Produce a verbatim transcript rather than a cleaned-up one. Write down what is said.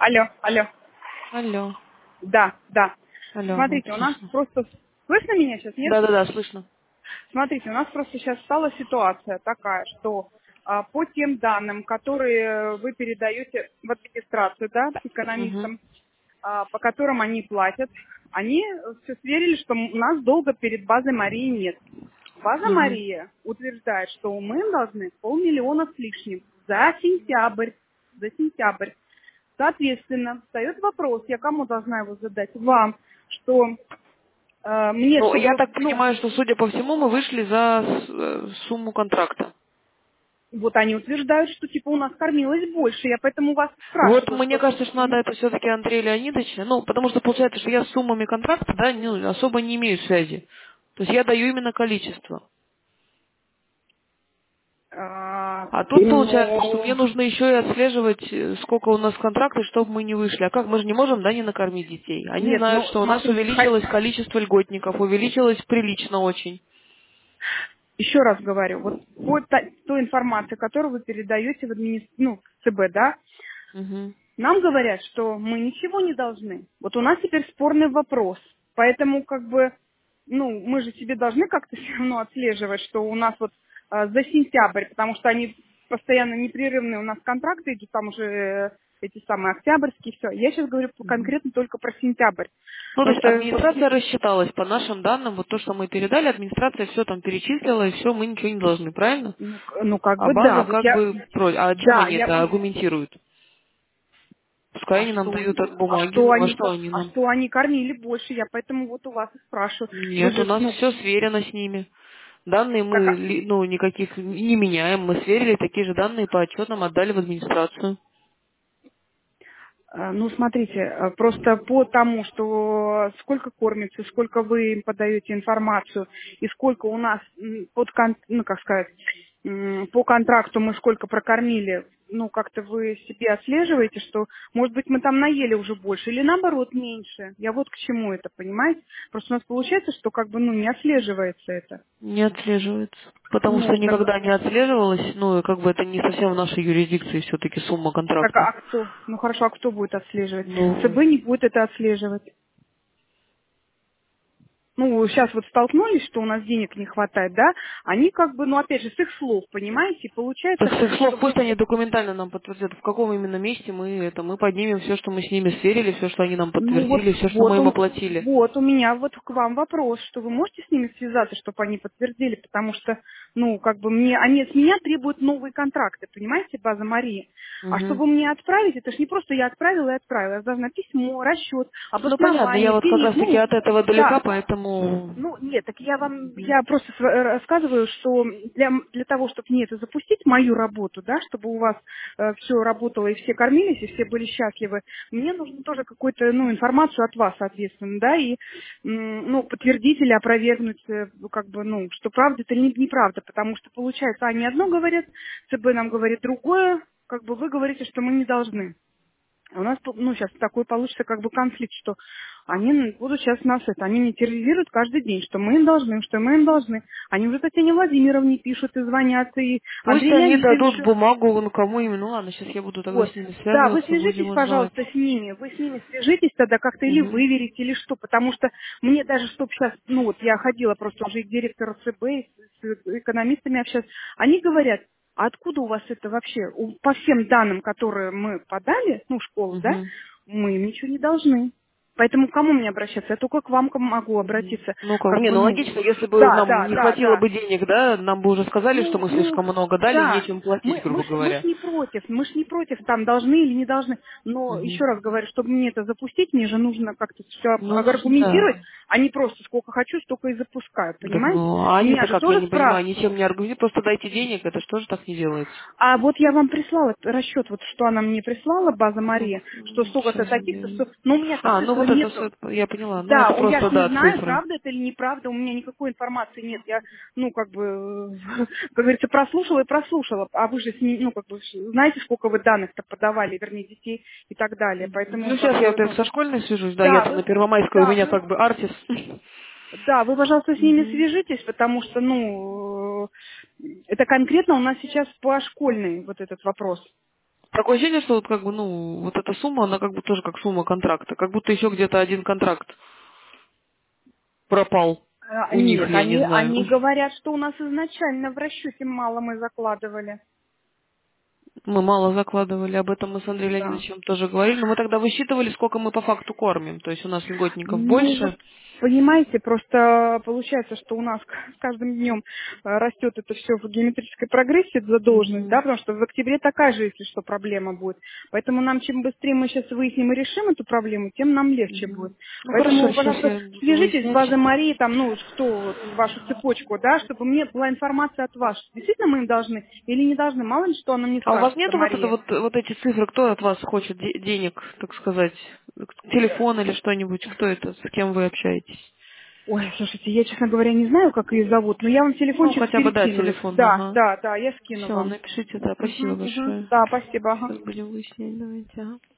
Алло, алло. Алло. Да, да. Алло, вот Смотрите, у нас слышно. просто... Слышно меня сейчас, нет? Да-да-да, слышно. Смотрите, у нас просто сейчас стала ситуация такая, что а, по тем данным, которые вы передаете в администрацию, да, Угу. экономистам, а, по которым они платят, они все сверили, что у нас долга перед базой Марии нет. База Угу. Мария утверждает, что мы должны полмиллиона с лишним за сентябрь. За сентябрь. Соответственно, встает вопрос, я кому должна его задать? Вам, что э, мне, Ну, я чтобы, так ну, понимаю, что, судя по всему, мы вышли за с- э, сумму контракта. вот они утверждают, что типа у нас кормилось больше, я поэтому вас Вот спрашиваю, мне что... кажется, что надо это все-таки Андрею Леонидовичу, ну, потому что получается, что я с суммами контракта, да, ну, особо не имею связи. То есть я даю именно количество. а, А тут получается, что ну, мне нужно еще и отслеживать, э, сколько у нас контрактов, чтобы мы не вышли. А как? Мы же не можем, да, не накормить детей. Они нет, знают, ну, что у нас смотрите, ха- увеличилось количество льготников, увеличилось прилично очень. еще раз говорю, вот по та- той информации, которую вы передаете в админи... ну, в ЦБ, да, Мгм. нам говорят, что мы ничего не должны. Вот у нас теперь спорный вопрос. Поэтому как бы, ну, мы же себе должны как-то все равно отслеживать, что у нас вот а, за сентябрь, потому что они постоянно непрерывные, у нас контракты идут, там уже э, эти самые октябрьские, все. Я сейчас говорю по- Мгм. конкретно только про сентябрь. Ну, то Потому есть что вот, администрация рассчиталась по нашим данным, вот то, что мы передали, администрация все там перечислила, и все, мы ничего не должны, правильно? ну, к- ну, как А бы да, база вот как я, бы против. А чем да, они я, это аргументируют? Пускай а они нам что, дают от а бумаги, что ну а они, что ко- они а нам? что они кормили больше, я поэтому вот у вас и спрашиваю. Вы Нет, у же, нас ну, все сверено с ними. Данные так, мы, ли- ну, никаких не меняем. Мы сверили, такие же данные по отчетам отдали в администрацию. а, ну, смотрите, а, просто по тому, что сколько кормится, сколько вы им подаете информацию, и сколько у нас м, под, кон- ну, как сказать, м, по контракту мы сколько прокормили, ну, как-то вы себе отслеживаете, что, может быть, мы там наели уже больше, или наоборот меньше. Я вот к чему это, понимаете? Просто у нас получается, что как бы, ну, не отслеживается это. Не отслеживается. Потому что Ну, так, никогда не отслеживалось, ну, и как бы это не совсем в нашей юрисдикции все-таки сумма так, контракта. а кто? Ну, хорошо, а кто будет отслеживать? ЦБ Ну, не будет это отслеживать. Ну, сейчас вот столкнулись, что у нас денег не хватает, да, они как бы, ну, опять же, с их слов, понимаете, так получается, с их слов что вы, пусть они документально нам подтвердят, в каком именно месте мы это, мы поднимем все, что мы с ними сверили, все, что они нам ну, вот, подтвердили, все, что мы вот, им у, оплатили. вот у меня вот к вам вопрос, что вы можете с ними связаться, чтобы они подтвердили, потому что, ну, как бы мне, они с меня требуют новые контракты, понимаете, база Марии. А Мгм. чтобы мне отправить, это же не просто я отправила и отправила, я должна письмо, расчет, Ну, понятно, я обоснование, вот как пере... раз таки ну, от этого далека, да. поэтому... Ну, нет, так я вам, Мгм. я просто св- э, рассказываю, что для, для того, чтобы мне это запустить, мою работу, да, чтобы у вас все работало и все кормились, и все были счастливы, мне нужно тоже какую-то, ну, информацию от вас, соответственно, да, и, м, ну, подтвердить или опровергнуть, э, ну, как бы, ну, что правда это или не- неправда, потому что, получается, они одно говорят, ЦБ нам говорит другое, как бы вы говорите, что мы не должны. А у нас, тут, ну, сейчас такой получится как бы конфликт, что они будут сейчас нас это, они не терроризируют каждый день, что мы им должны, что мы им должны. Они уже Татьяне Владимировне пишут и звонят, и Пусть Андрею они дадут Леонидовичу. бумагу, ну, кому именно, ну, ладно, сейчас я буду тогда Вот. с ними Да, вы связываться, будем свяжитесь, узнавать. пожалуйста, с ними. Вы с ними свяжитесь тогда как-то или Мгм. выверите, или что. Потому что мне даже, чтобы сейчас, ну вот я ходила просто уже и к директору ЦБ, и с с экономистами общаться, они говорят, а откуда у вас это вообще? У- По всем данным, которые мы подали, ну, школу, да, Мгм. мы им ничего не должны. Поэтому к кому мне обращаться? Я только к вам к- могу Мгм. обратиться. Ну как, Как не, бы, ну ну, логично, если бы да, нам да, не да, хватило да. бы денег, да, нам бы уже сказали, что Ну, мы ну, слишком много дали и да, нечем платить, мы, мы, грубо ж, мы ж говоря. не против, мы ж не против, там, должны или не должны. Но, Мгм. еще раз говорю, чтобы мне это запустить, мне же нужно как-то все Ну, да. аргументировать, а не просто сколько хочу, столько и запускаю, Так, понимаете? ну, а Меня они-то же как, я тоже не понимаю, спрашивают. ничем не организуют, просто дайте денег, это что же так не делается? А вот я вам прислала расчет, вот что она мне прислала, база Мария, что столько-то Сейчас таких-то, где... сто... но у меня-то А, ну цифры вот это нету. все, я поняла. Ну, Да, это о, я просто, ж не да, знаю, цифры. правда это или неправда, у меня никакой информации нет. Я, ну, как бы, как говорится, прослушала и прослушала. А вы же, с ней, ну, как бы, знаете, сколько вы данных-то подавали, вернее, детей и так далее. Поэтому, Ну, как сейчас я, бы, во-первых, ну, со школьной свяжусь, да, да, я-то на вы, Первомайской, у да, меня вы, как бы артис. да, вы, пожалуйста, с ними Мгм. свяжитесь, потому что, ну, э, это конкретно у нас сейчас по школьной вот этот вопрос. Такое ощущение, что вот как бы, ну, вот эта сумма, она как бы тоже как сумма контракта. Как будто еще где-то один контракт пропал А, у них, Нет, я не они, знаю. они говорят, что у нас изначально в расчете мало мы закладывали. Мы мало закладывали, об этом мы с Андреем Да. Леонидовичем тоже говорили, но мы тогда высчитывали, сколько мы по факту кормим. То есть у нас льготников Ну, вот, больше. понимаете, просто получается, что у нас с каждым днем э, растет это все в геометрической прогрессии, задолженность, да, Мгм. потому что в октябре такая же, если что, проблема будет. Поэтому нам, чем быстрее мы сейчас выясним и решим эту проблему, тем нам легче будет. Мгм. Ну хорошо, Поэтому, сейчас пожалуйста, я буду свяжитесь с выяснять. базой Марии, там, ну, кто вот, вашу цепочку, да, чтобы мне была информация от вас. Действительно мы им должны или не должны, мало ли что она мне А у вас скажет, нету вот это Мария. вот, вот эти цифры, кто от вас хочет де- денег, так сказать, телефон или что-нибудь, кто это, с кем вы общаетесь? Ой, слушайте, я, честно говоря, не знаю, как ее зовут, но я вам Ну, телефончик хотя бы, да, перекину. телефон, Да, ага. да, да, я скину Все, вам. напишите, да, спасибо Мгм, мгм. большое. Да, спасибо. Ага. Сейчас будем выяснять, давайте, ага.